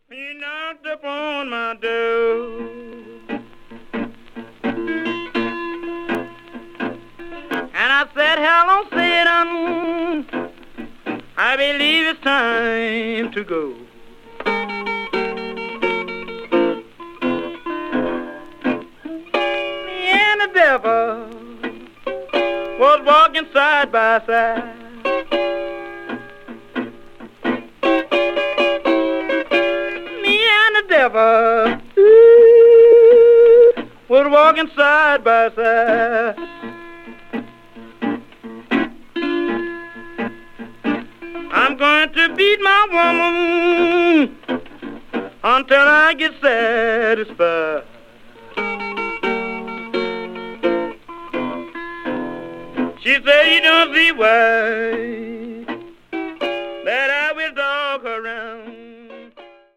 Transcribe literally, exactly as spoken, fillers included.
He knocked upon my door. And I said, hello, Satan. I believe it's time to go. Me and the devil was walking side by side. Devil, ooh, was walking side by side. I'm going to beat my woman until I get satisfied. She said, you don't see why